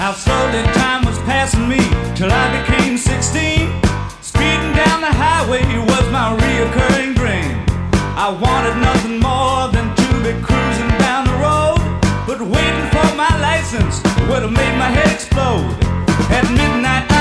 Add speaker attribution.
Speaker 1: How slowly time was passing me till I became 16. Speeding down the highway was my reoccurring dream. I wanted nothing more than to be cruising down the road, but waiting for my license would have made my head explode. At midnight